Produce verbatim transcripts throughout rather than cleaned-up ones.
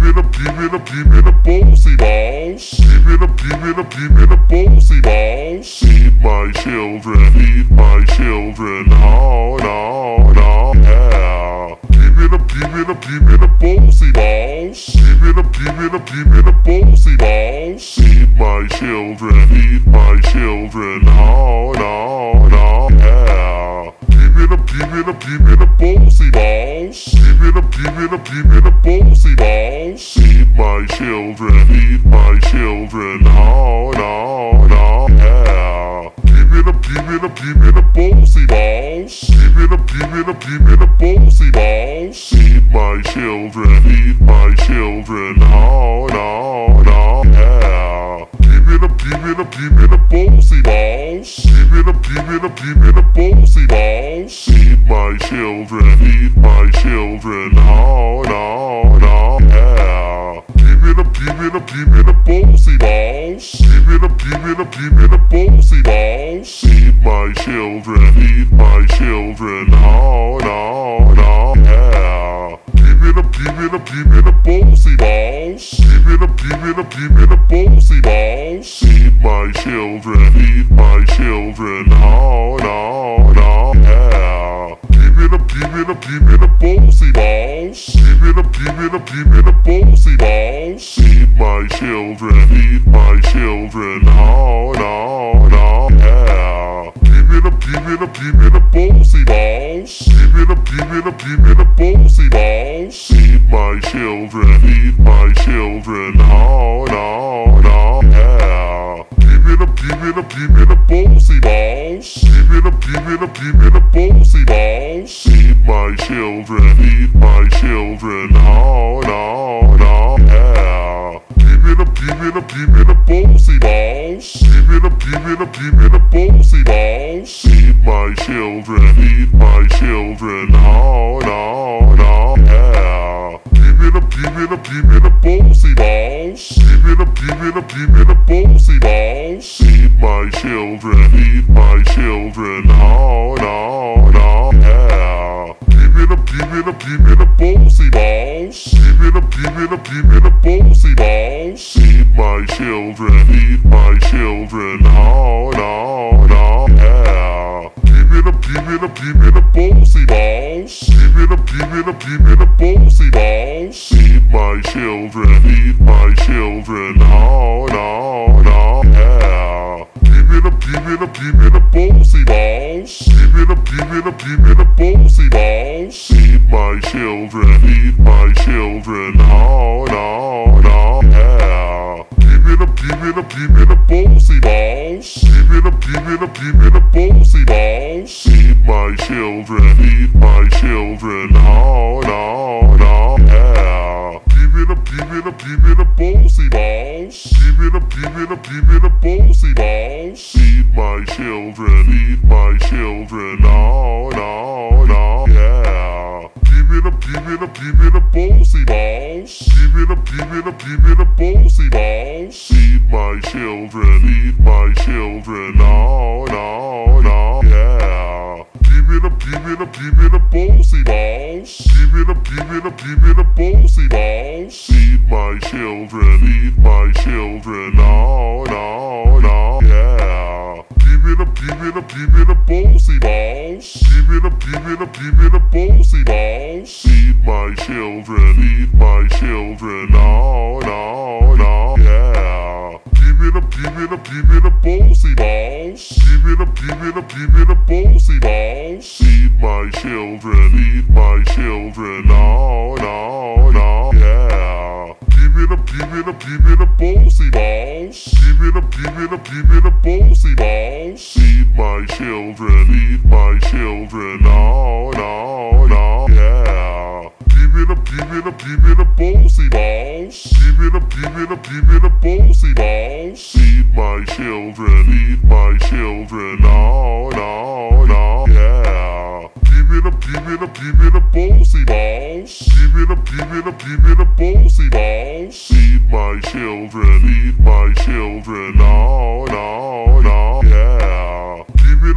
me the, give me the, give me the bossy balls. Give me the, give me the, give me the bossy balls. Feed my children, feed my children. Oh no, no, yeah. Give me the, give me the, give me the bossy balls. Give me the, give me the, give me the bossy balls. Feed my children, feed my children. Oh no, no, yeah. Give me the, give me the, give me the bossy balls. Give me the, give me the, give me the bossy balls. Feed my children, feed my children. Oh no, no, yeah. Give me the, give me the, give me the bossy balls. Give me the, give me the, give me the bossy balls. Feed my children, feed my children. Oh no, no, yeah. Give me the, give me the, give me the bossy balls. Give me the, give me the, give me the bossy balls. Feed my children, feed my children. Oh no, no, yeah. Give me the, give me the, give me the bossy balls. Give me the, give me the, give me the bossy balls. Feed my children, feed my children. Oh no, no, yeah. Give me the, give me the, give me the bossy balls. Give me the, give me the, give me the bossy balls. Feed my children, feed my children. Oh no, no, yeah. Give me the, give me the, give me the bossy balls. Give me the, give me the, give me the bossy balls. Feed my children, feed my children. Oh no, no, yeah. Give me the, give me the, give me the bossy balls. Give me the, give me the, give me the bossy balls. Feed my children, feed my children. Oh no, no, yeah. Give me the, give me the, give me the bossy balls. Give me the, give me the, give me the bossy balls. Feed my children, feed my children. Oh no, no, yeah. Give me the, give me the, give me the bossy balls. Give me the, give me the, give me the bossy balls. Feed my children, feed my children. Oh no, no, yeah. Give me the, give me the, give me the bossy balls. Give me the, give me the, give me the bossy balls. Feed my children, feed my children. Oh no, no, yeah. Give me the, give me the, give me the bossy balls. Give me the, give me the, give me the bossy balls. Feed my children, feed my children. Oh no, no, yeah. Give me the, give me the, give me the bossy balls. Give me the, give me the, give me the bossy balls. Feed my children, feed my children. Oh no, no, yeah. Give me the, give me the, give me the bossy balls. Give me the, give me the, give me the bossy balls. Feed my children, feed my children. Oh no, no, yeah. Give me the, give me the, give me the bossy balls. Give me the, give me the, give me the bossy balls. Feed my children, feed my children. Oh no, no, yeah. Give me the, give me the, give me the bossy balls. Give me the, give me the, give me the bossy balls. Feed my children, feed my children. Oh no, no, yeah. Give me the, give me the, give me the bossy balls. Give me the, give me the, give me the bossy balls. Feed my children, feed my children. Oh no, no, yeah. Give me the, give me the, give me the bossy balls. Give me the, give me the, give me the bossy balls. Feed my children, feed my children. Oh no, no, yeah. Give me the, give me the, give me the bossy balls. Give me the, give me the, give me the bossy balls. Feed my children, feed my children. Oh no, no, yeah. Give me the, give me the, give me the bossy balls. Give me the, give me the, give me the bossy balls. Feed my children, feed my children. Oh no, no, yeah. Give me the, give me the, give me the bossy balls. Give me the, give me the, give me the bossy balls. Feed my children, feed my children. Oh no, no, yeah. Give me the, give me the, give me the bossy balls. Give me the, give me the, give me the bossy balls. Feed my children, feed my children. Oh no, no, yeah. Give me the, give me the, give me the bossy balls. Give me the, give me the, give me the bossy balls. Feed my children, feed my children. Oh no, no, yeah. Give me the,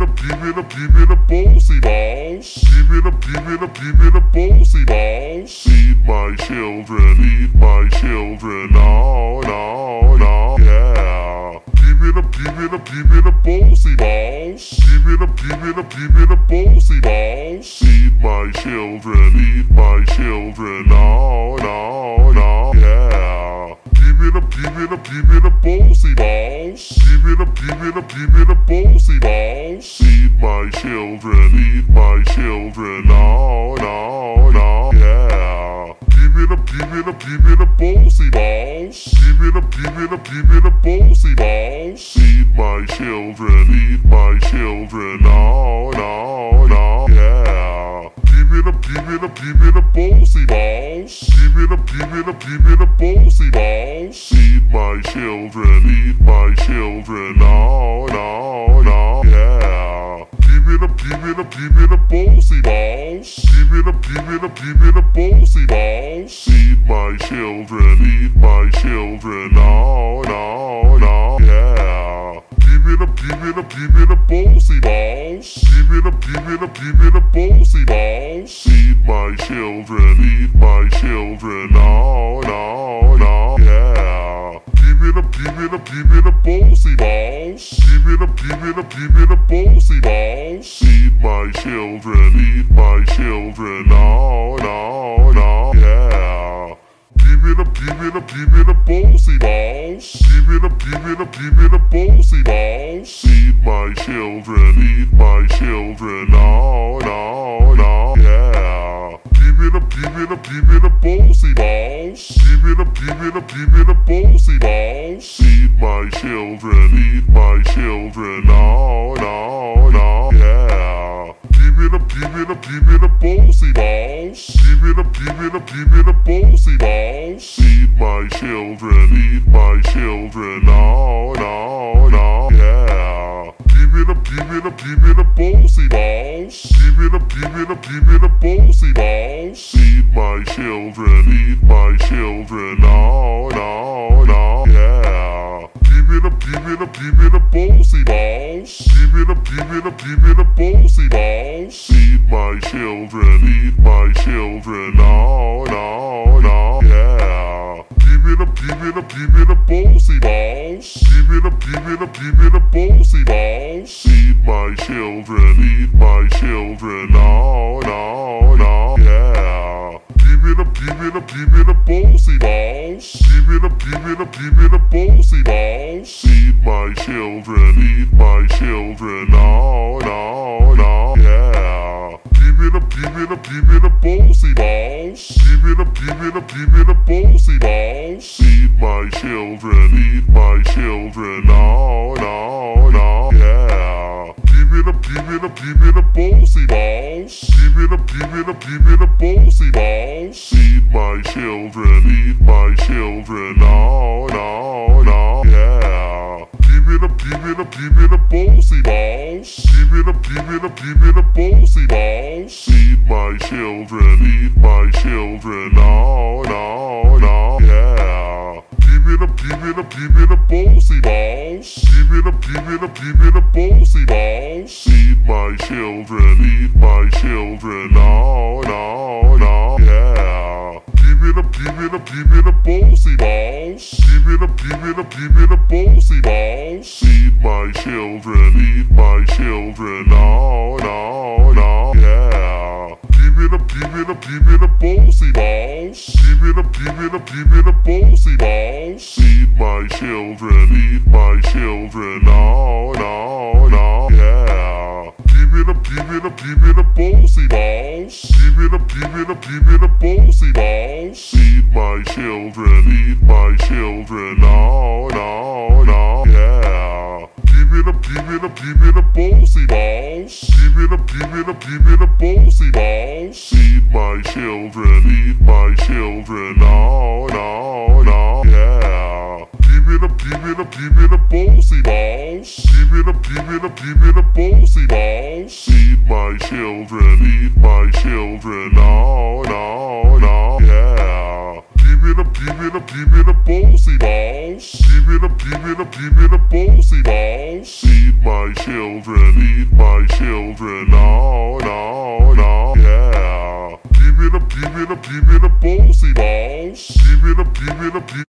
it up, give it up, give it up, bossy balls. Give it up, give it up, give it up, bossy balls. Feed my children, feed my children, no, no, no, yeah. Give it up, give it up, give it up, bossy balls. Give it up, give it up, give it up, bossy balls. Feed my children, feed my children, no, no, no, yeah. Give it up, give it up, give it up, bossy balls. Give it up, give it up, give it up, bossy balls. Feed my children, feed my children, no, no, no, yeah. Give it up, give it up, give it up, bossy balls. Give it up, give it up, give it up, bossy balls. Feed my children, feed my children, no, no, no, yeah. Give it up, give it up, give it up, bossy balls. Give it up, give it up, give it up, bossy balls. Feed my children, feed my children, no, no, no, yeah. Give it up, give it up, give it up, bossy balls. Give it up, give it up, give it up, bossy balls. Feed my children, feed my children, no, no, no, yeah. Give it up, give it up, give it up, bossy balls. Give it up, give it up, give it up, bossy balls. Feed my children, feed my children, no, no, no, yeah. Give it up, give it up, give it up, bossy balls. Give it up, give it up, give it up, bossy balls. Feed my children, feed my children, no, no, no, yeah. Give it up, give it up, give it up, bossy balls. Give it up, give it up, give it up, bossy balls. Feed my children, feed my children, no, no, no, yeah. Give it up, give it up, give it up, bossy balls. Give it up, give it up, give it up, bossy balls. Feed my children, feed my children, no, no, no, yeah. Give it up, give it up, give it up, bossy balls. Give it up, give it up, give it up, bossy balls. Feed my children, feed my children, no, no, no, yeah. Give it up, give it up, give it up, bossy balls. Give it up, give it up, give it up, bossy balls. Feed my children, feed my children, no, no, no, yeah. Give it up, give it up, give it up, bossy balls. Give it up, give it up, give it up, bossy balls. Feed my children, feed my children, no, no, no, yeah. Give it up, give it up, give it up, bossy balls. Give it up, give it up, give it up, bossy balls. Feed my children, feed my children, no, no, no, yeah. Give it up, give it up, give it up, bossy balls. Give it up, give it up, give it up, bossy balls. Feed my children, feed my children, no, no, no, yeah. Give it up, give it up, give it up, bossy balls. Give it up, give it up, give it up, bossy balls. Feed my children, feed my children, no, no, no, yeah. Give it up, give it up, give it up, bossy balls. Give it up, give it up, give it up, bossy balls. Feed my children, feed my children, no, no, no, yeah. Give it up, give it up, give it up, bossy balls. Give it up, give it up, give it up, bossy balls. Feed my children, feed my children, no, no, no, yeah. Give it up, give it up, give it up, bossy balls. Give it up, give it up, give it up, bossy balls. Feed my children, feed my children, no, no, no, yeah. Give it up, give it up, give it up, bossy balls. Give it up, give it up, give it up, bossy balls. Feed my children, feed my children, no, no, no, yeah. Give it up, give it up, give it up, bossy balls. Give it up, give it up, give it up, bossy balls. Feed my children, feed my children, no, no, no, yeah. Give it up, give it up, give it up, bossy balls. Give it up, give it up, give it up, bossy balls. Feed my children, feed my children, no, no, no, yeah. Give it up, give it up, give it up, bossy balls. Give it up, give it up, give it up, bossy balls. Feed my children, feed my children, no, no, no, yeah. Give it up, give it up, give it up, bossy balls. Give it up, give it up, give it up, bossy balls. Feed my children, feed my children, no, no, no, yeah. Give it up, give it up, give it up, bossy balls. Give it up, give it up, give it up, bossy balls. Feed my children, feed my children, no, no, no, yeah. Give it up, give it up, give it up, bossy balls. Give it up, give it up, give